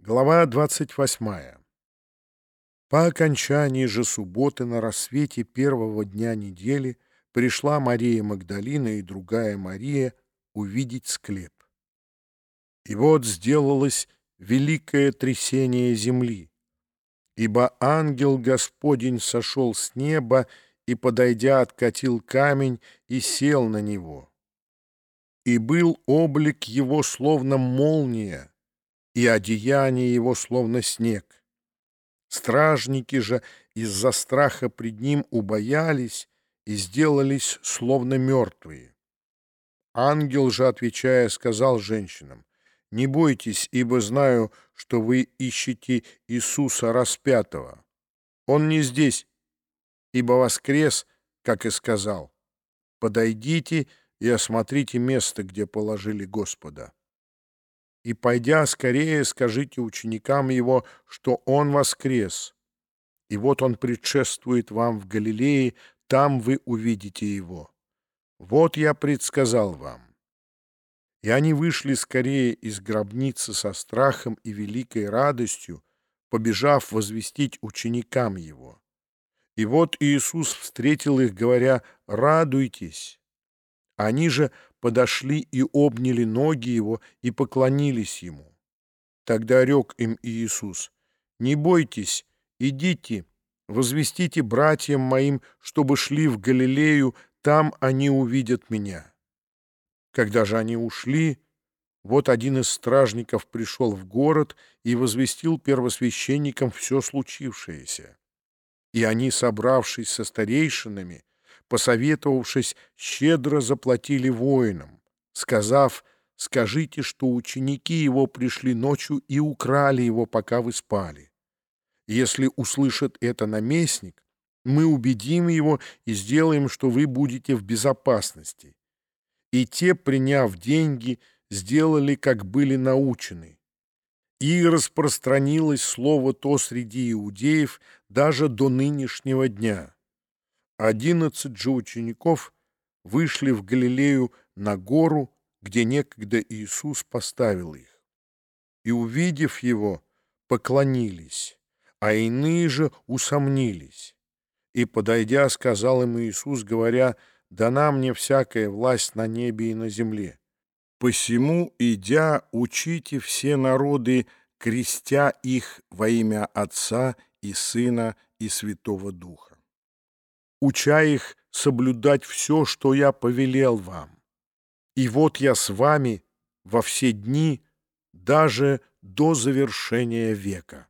Глава 28. По окончании же субботы на рассвете первого дня недели пришла Мария Магдалина и другая Мария увидеть склеп. И вот сделалось великое трясение земли, ибо ангел Господень сошел с неба и, подойдя, откатил камень и сел на него. И был облик его словно молния, и одеяние его словно снег. Стражники же из-за страха пред ним убоялись и сделались словно мертвые. Ангел же, отвечая, сказал женщинам: «Не бойтесь, ибо знаю, что вы ищете Иисуса распятого. Он не здесь, ибо воскрес, как и сказал. Подойдите и осмотрите место, где положили Господа. И, пойдя скорее, скажите ученикам его, что он воскрес. И вот он предшествует вам в Галилее, там вы увидите его. Вот я предсказал вам». И они вышли скорее из гробницы со страхом и великой радостью, побежав возвестить ученикам его. И вот Иисус встретил их, говоря: «Радуйтесь». Они же подошли и обняли ноги его и поклонились ему. Тогда рек им Иисус: «Не бойтесь, идите, возвестите братьям моим, чтобы шли в Галилею, там они увидят меня». Когда же они ушли, вот один из стражников пришел в город и возвестил первосвященникам все случившееся. И они, собравшись со старейшинами, посоветовавшись, щедро заплатили воинам, сказав: «Скажите, что ученики его пришли ночью и украли его, пока вы спали. Если услышит это наместник, мы убедим его и сделаем, что вы будете в безопасности». И те, приняв деньги, сделали, как были научены. И распространилось слово то среди иудеев даже до нынешнего дня. 11 же учеников вышли в Галилею на гору, где некогда Иисус поставил их. И, увидев его, поклонились, а иные же усомнились. И, подойдя, сказал им Иисус, говоря: «Дана мне всякая власть на небе и на земле. Посему, идя, учите все народы, крестя их во имя Отца и Сына и Святого Духа, уча их соблюдать все, что я повелел вам. И вот я с вами во все дни, даже до завершения века».